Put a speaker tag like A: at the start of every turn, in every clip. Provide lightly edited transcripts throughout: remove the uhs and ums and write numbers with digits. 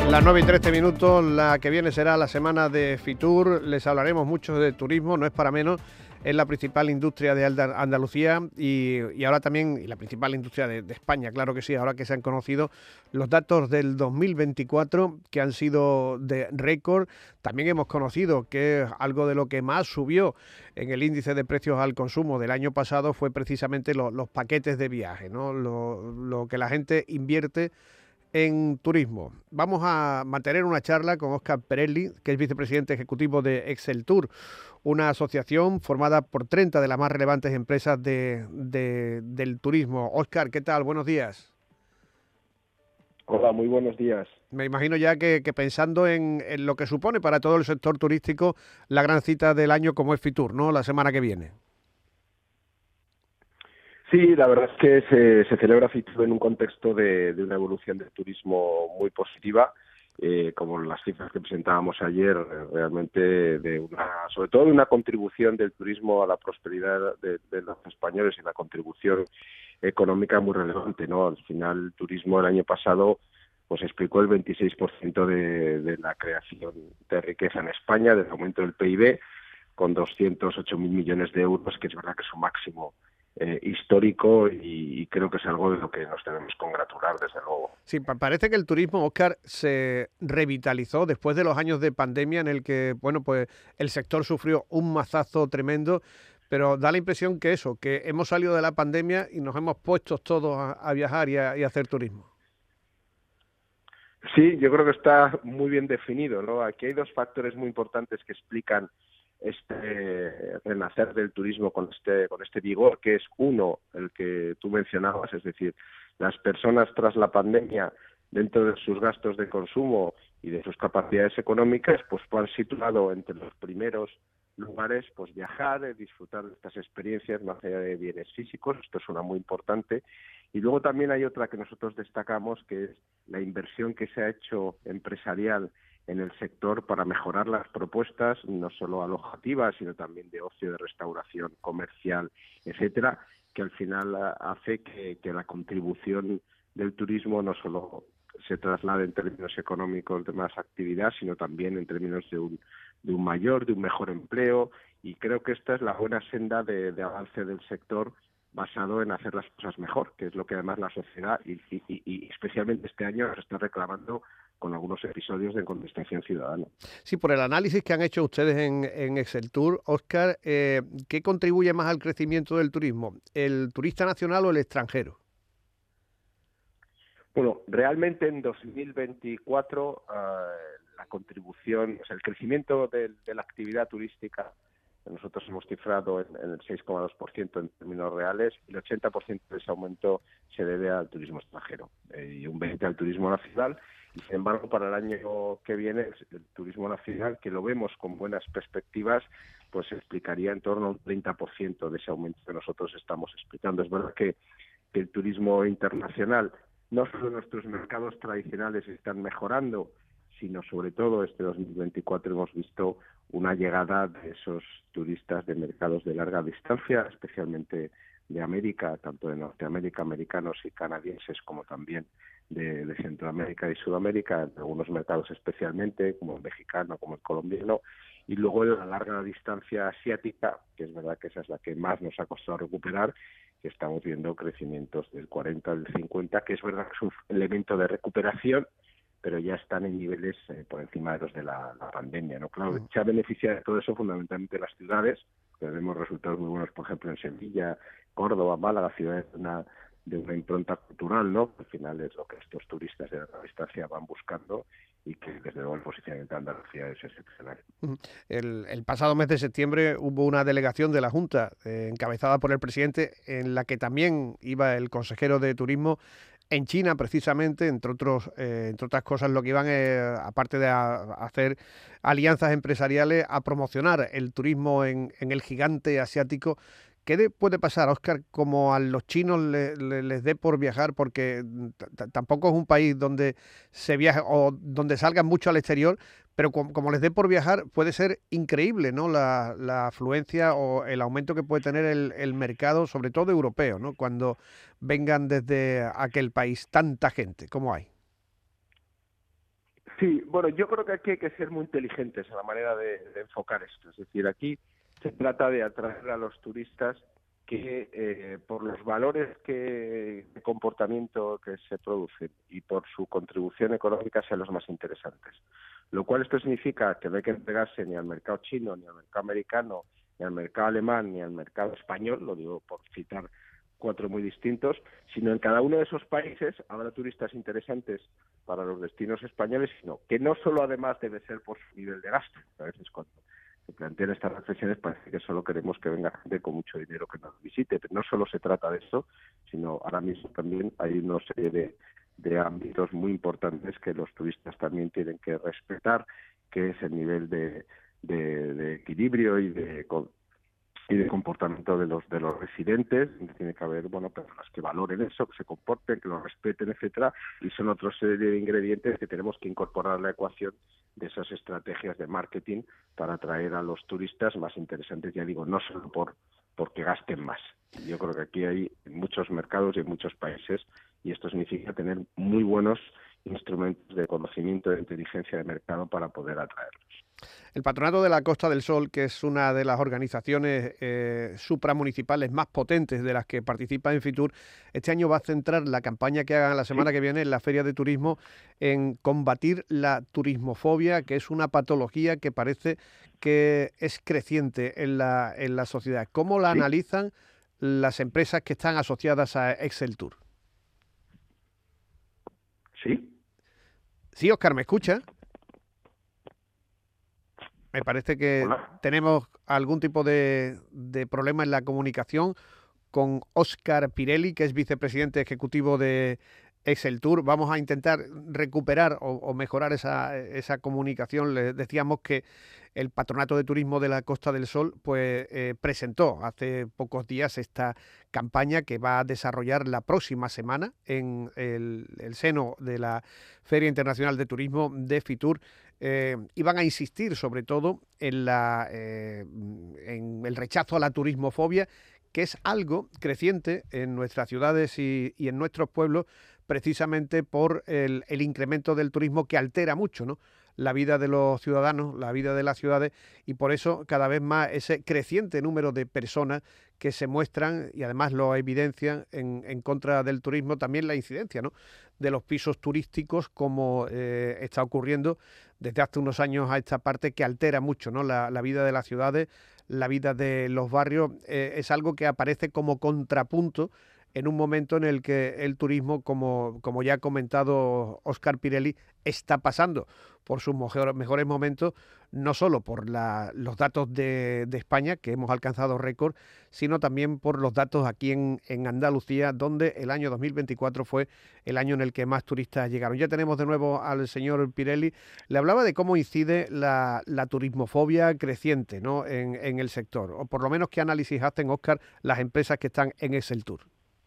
A: Las 9:13, la que viene será la semana de Fitur. Les hablaremos mucho de turismo, no es para menos. Es la principal industria de Andalucía y ahora también y la principal industria de España, claro que sí, ahora que se han conocido los datos del 2024 que han sido de récord. También hemos conocido que algo de lo que más subió en el índice de precios al consumo del año pasado fue precisamente los paquetes de viaje, ¿no? Lo que la gente invierte en turismo. Vamos a mantener una charla con Óscar Perelli, que es vicepresidente ejecutivo de Exceltur, una asociación formada por 30 de las más relevantes empresas del turismo. Óscar, ¿qué tal? Buenos días.
B: Hola, muy buenos días.
A: Me imagino ya que pensando en lo que supone para todo el sector turístico la gran cita del año como es Fitur, ¿no? La semana que viene.
B: Sí, la verdad es que se celebra Fitur en un contexto de una evolución del turismo muy positiva, como las cifras que presentábamos ayer, realmente sobre todo de una contribución del turismo a la prosperidad de los españoles y la contribución económica muy relevante, ¿no? Al final, el turismo el año pasado pues explicó el 26% de la creación de riqueza en España, del aumento del PIB, con 208.000 millones de euros, que es verdad que es un máximo histórico y creo que es algo de lo que nos tenemos que congratular, desde luego.
A: Sí, parece que el turismo, Óscar, se revitalizó después de los años de pandemia en el que, bueno, pues el sector sufrió un mazazo tremendo, pero da la impresión que que hemos salido de la pandemia y nos hemos puesto todos a viajar y a hacer turismo.
B: Sí, yo creo que está muy bien definido, ¿no? Aquí hay dos factores muy importantes que explican este renacer del turismo con este vigor, que es uno, el que tú mencionabas, es decir, las personas tras la pandemia, dentro de sus gastos de consumo y de sus capacidades económicas, pues han situado entre los primeros lugares pues viajar, disfrutar de estas experiencias más allá de bienes físicos. Esto es una muy importante. Y luego también hay otra que nosotros destacamos, que es la inversión que se ha hecho empresarial en el sector para mejorar las propuestas, no solo alojativas, sino también de ocio, de restauración, comercial, etcétera, que al final hace que la contribución del turismo no solo se traslade en términos económicos de más actividad, sino también en términos de un mejor empleo, y creo que esta es la buena senda de avance del sector basado en hacer las cosas mejor, que es lo que además la sociedad y especialmente este año nos está reclamando con algunos episodios de contestación ciudadana.
A: Sí, por el análisis que han hecho ustedes en Exceltur, Óscar, ¿qué contribuye más al crecimiento del turismo? ¿El turista nacional o el extranjero?
B: Bueno, realmente en 2024 la contribución, o sea, el crecimiento de la actividad turística, nosotros hemos cifrado en el 6,2% en términos reales, y el 80% de ese aumento se debe al turismo extranjero y un 20% al turismo nacional. Y sin embargo, para el año que viene, el turismo nacional, que lo vemos con buenas perspectivas, pues se explicaría en torno a un 30% de ese aumento que nosotros estamos explicando. Es verdad que el turismo internacional, no solo nuestros mercados tradicionales están mejorando, sino sobre todo este 2024 hemos visto una llegada de esos turistas de mercados de larga distancia, especialmente de América, tanto de Norteamérica, americanos y canadienses, como también de Centroamérica y Sudamérica, en algunos mercados especialmente, como el mexicano, como el colombiano, y luego de la larga distancia asiática, que es verdad que esa es la que más nos ha costado recuperar, que estamos viendo crecimientos del 40 al 50, que es verdad que es un elemento de recuperación, pero ya están en niveles por encima de los de la pandemia, ¿no? Claro, se ha beneficiado de todo eso fundamentalmente las ciudades, que vemos resultados muy buenos, por ejemplo, en Sevilla, Córdoba, Málaga, ciudades de una impronta cultural, ¿no? Al final es lo que estos turistas de larga distancia van buscando, y que desde luego el posicionamiento de Andalucía es excepcional.
A: El pasado mes de septiembre hubo una delegación de la Junta encabezada por el presidente, en la que también iba el consejero de Turismo, en China precisamente, entre otras cosas, lo que iban, aparte de hacer alianzas empresariales, a promocionar el turismo en el gigante asiático. ¿Qué puede pasar, Óscar, como a los chinos les dé por viajar? Porque tampoco es un país donde se viaje o donde salgan mucho al exterior, pero como les dé por viajar, puede ser increíble, ¿no? La afluencia o el aumento que puede tener el mercado, sobre todo europeo, ¿no? Cuando vengan desde aquel país tanta gente como hay.
B: Sí, bueno, yo creo que aquí hay que ser muy inteligentes a la manera de enfocar esto. Es decir, aquí se trata de atraer a los turistas que por los valores de comportamiento que se producen y por su contribución económica sean los más interesantes. Lo cual esto significa que no hay que entregarse ni al mercado chino, ni al mercado americano, ni al mercado alemán, ni al mercado español, lo digo por citar 4 muy distintos, sino en cada uno de esos países habrá turistas interesantes para los destinos españoles, sino que no solo además debe ser por su nivel de gasto. A veces cuando se plantean estas reflexiones parece que solo queremos que venga gente con mucho dinero que nos visite, pero no solo se trata de eso, sino ahora mismo también hay una serie de ámbitos muy importantes que los turistas también tienen que respetar, que es el nivel de equilibrio y de comportamiento de los residentes. Tiene que haber personas que valoren eso, que se comporten, que lo respeten, etcétera, y son otra serie de ingredientes que tenemos que incorporar a la ecuación de esas estrategias de marketing para atraer a los turistas más interesantes, ya digo, no solo porque gasten más. Yo creo que aquí hay muchos mercados y en muchos países, y esto significa tener muy buenos instrumentos de conocimiento de inteligencia de mercado para poder atraerlos.
A: El Patronato de la Costa del Sol, que es una de las organizaciones supramunicipales más potentes de las que participa en Fitur, este año va a centrar la campaña que hagan la semana que viene en la Feria de Turismo en combatir la turismofobia, que es una patología que parece que es creciente en la sociedad. ¿Cómo la analizan las empresas que están asociadas a Exceltur? Sí, Óscar, ¿me escucha? Me parece que tenemos algún tipo de problema en la comunicación con Óscar Pirelli, que es vicepresidente ejecutivo de Exceltur. Vamos a intentar recuperar o mejorar esa comunicación. Les decíamos que el Patronato de Turismo de la Costa del Sol presentó hace pocos días esta campaña que va a desarrollar la próxima semana en el seno de la Feria Internacional de Turismo de Fitur. Y van a insistir sobre todo en el rechazo a la turismofobia, que es algo creciente en nuestras ciudades y en nuestros pueblos, precisamente por el incremento del turismo que altera mucho, ¿no?, la vida de los ciudadanos, la vida de las ciudades, y por eso cada vez más ese creciente número de personas que se muestran y además lo evidencian en contra del turismo, también la incidencia, ¿no?, de los pisos turísticos, como está ocurriendo desde hace unos años a esta parte, que altera mucho, ¿no?, la vida de las ciudades, la vida de los barrios. Es algo que aparece como contrapunto en un momento en el que el turismo, como ya ha comentado Óscar Pirelli, está pasando por sus mejores momentos, no solo por los datos de España, que hemos alcanzado récord, sino también por los datos aquí en Andalucía, donde el año 2024 fue el año en el que más turistas llegaron. Ya tenemos de nuevo al señor Pirelli. Le hablaba de cómo incide la turismofobia creciente, ¿no?, en el sector, o por lo menos qué análisis hacen, Óscar, las empresas que están en Exceltur.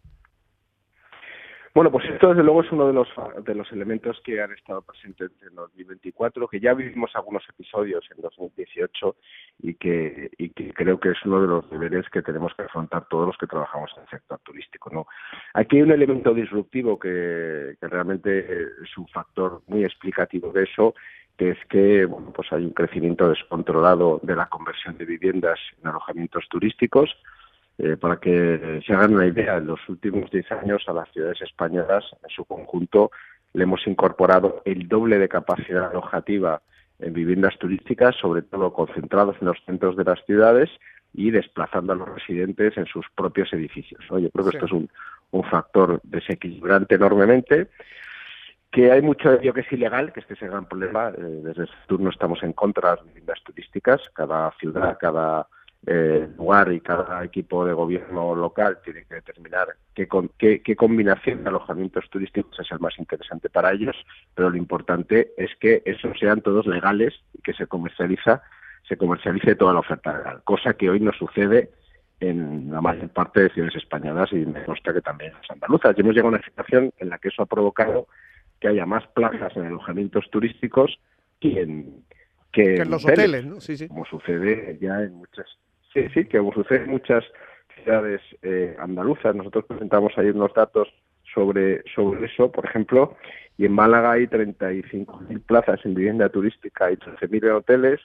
B: Bueno, pues esto desde luego es uno de los elementos que han estado presentes en 2024, que ya vivimos algunos episodios en 2018 y que creo que es uno de los deberes que tenemos que afrontar todos los que trabajamos en el sector turístico, ¿no? Aquí hay un elemento disruptivo que realmente es un factor muy explicativo de eso, que es que pues hay un crecimiento descontrolado de la conversión de viviendas en alojamientos turísticos. Para que se hagan una idea, en los últimos 10 años a las ciudades españolas en su conjunto le hemos incorporado el doble de capacidad alojativa en viviendas turísticas, sobre todo concentrados en los centros de las ciudades y desplazando a los residentes en sus propios edificios, ¿no? Yo creo que esto es un factor desequilibrante enormemente, que hay mucho de ello que es ilegal, que este es el gran problema. Desde el sector no estamos en contra de las viviendas turísticas. Cada ciudad, cada lugar y cada equipo de gobierno local tiene que determinar qué combinación de alojamientos turísticos es el más interesante para ellos, pero lo importante es que esos sean todos legales y que se comercialice toda la oferta legal, cosa que hoy no sucede en la mayor parte de ciudades españolas y me consta que también en las andaluzas. Y hemos llegado a una situación en la que eso ha provocado que haya más plazas en alojamientos turísticos que en
A: los hoteles, ¿no? Sí.
B: Como sucede ya en muchas... Sí, que como sucede en muchas ciudades andaluzas. Nosotros presentamos ahí unos datos sobre eso, por ejemplo, y en Málaga hay 35.000 plazas en vivienda turística y 13.000 en hoteles.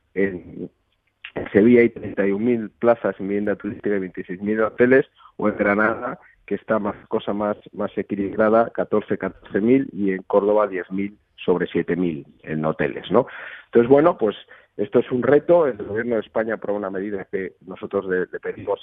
B: En Sevilla hay 31.000 plazas en vivienda turística y 26.000 en hoteles, o en Granada, que está más equilibrada, 14.000, y en Córdoba 10.000 sobre 7.000 en hoteles, ¿no? Entonces, bueno, pues esto es un reto. El Gobierno de España aprobó una medida que nosotros le pedimos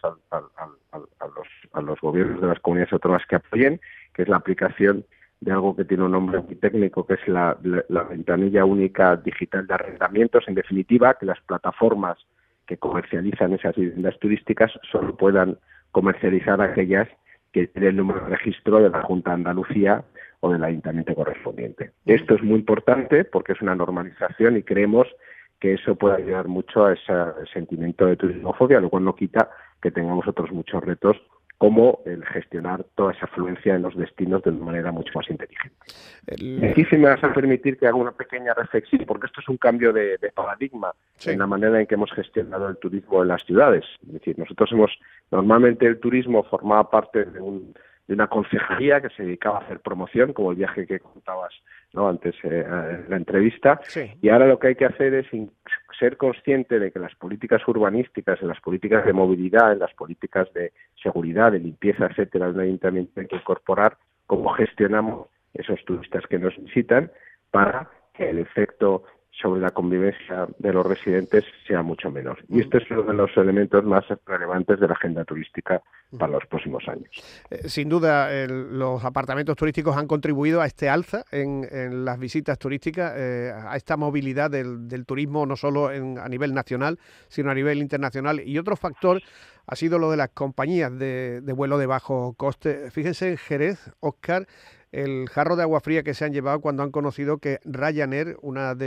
B: a los gobiernos de las comunidades autónomas que apoyen, que es la aplicación de algo que tiene un nombre muy técnico, que es la ventanilla única digital de arrendamientos. En definitiva, que las plataformas que comercializan esas viviendas turísticas solo puedan comercializar aquellas que tienen el número de registro de la Junta de Andalucía o del ayuntamiento correspondiente. Esto es muy importante porque es una normalización y creemos que eso puede ayudar mucho a ese sentimiento de turismofobia, lo cual no quita que tengamos otros muchos retos, como el gestionar toda esa afluencia en los destinos de una manera mucho más inteligente. Aquí sí me vas a permitir que haga una pequeña reflexión, porque esto es un cambio de paradigma en la manera en que hemos gestionado el turismo en las ciudades. Es decir, normalmente el turismo formaba parte de una concejalía que se dedicaba a hacer promoción, como el viaje que contabas, ¿no?, antes en la entrevista, y ahora lo que hay que hacer es ser consciente de que las políticas urbanísticas, en las políticas de movilidad, en las políticas de seguridad, de limpieza, etcétera, de un ayuntamiento, hay que incorporar cómo gestionamos esos turistas que nos visitan para que el efecto sobre la convivencia de los residentes sea mucho menor. Y este es uno de los elementos más relevantes de la agenda turística para los próximos años.
A: Sin duda, los apartamentos turísticos han contribuido a este alza en las visitas turísticas, a esta movilidad del turismo, no solo a nivel nacional, sino a nivel internacional. Y otro factor ha sido lo de las compañías de vuelo de bajo coste. Fíjense en Jerez, Óscar, el jarro de agua fría que se han llevado cuando han conocido que Ryanair,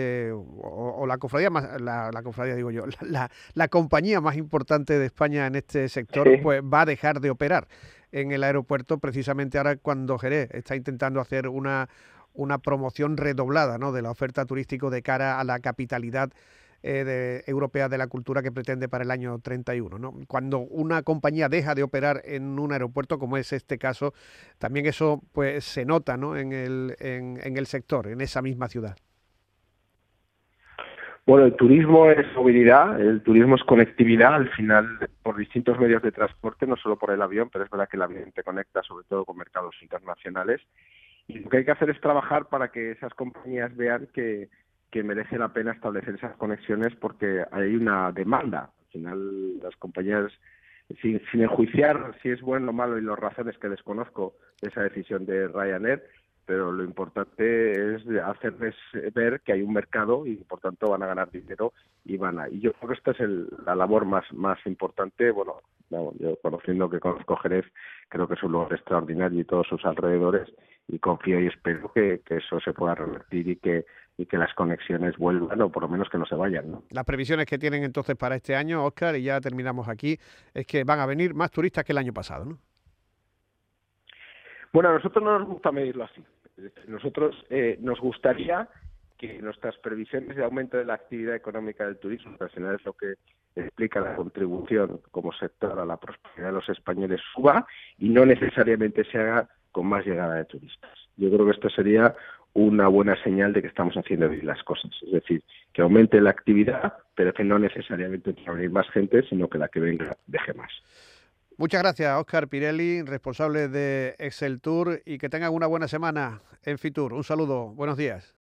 A: la cofradía más, la cofradía digo yo, la compañía más importante de España en este sector, pues va a dejar de operar en el aeropuerto, precisamente ahora cuando Jerez está intentando hacer una promoción redoblada, ¿no?, de la oferta turística de cara a la capitalidad europea de la cultura que pretende para el año 31, ¿no? Cuando una compañía deja de operar en un aeropuerto, como es este caso, también eso pues se nota, ¿no?, en el sector, en esa misma ciudad.
B: Bueno, el turismo es movilidad, el turismo es conectividad, al final, por distintos medios de transporte, no solo por el avión, pero es verdad que el avión te conecta sobre todo con mercados internacionales, y lo que hay que hacer es trabajar para que esas compañías vean que merece la pena establecer esas conexiones, porque hay una demanda. Al final, las compañías, sin enjuiciar si es bueno o malo y las razones que desconozco de esa decisión de Ryanair, pero lo importante es hacerles ver que hay un mercado y por tanto van a ganar dinero y yo creo que esta es la labor más importante. Bueno, yo conociendo que conozco Jerez, creo que es un lugar extraordinario y todos sus alrededores, y confío y espero que eso se pueda revertir y que las conexiones vuelvan, o por lo menos que no se vayan, ¿no?
A: Las previsiones que tienen entonces para este año, Óscar, y ya terminamos aquí, es que van a venir más turistas que el año pasado, ¿no?
B: Bueno, a nosotros no nos gusta medirlo así. Nosotros nos gustaría que nuestras previsiones de aumento de la actividad económica del turismo, que al final es lo que explica la contribución como sector a la prosperidad de los españoles, suba, y no necesariamente se haga con más llegada de turistas. Yo creo que esto sería una buena señal de que estamos haciendo bien las cosas. Es decir, que aumente la actividad, pero que no necesariamente va a venir más gente, sino que la que venga deje más.
A: Muchas gracias, Óscar Pirelli, responsable de Excel Tour, y que tengan una buena semana en Fitur. Un saludo, buenos días.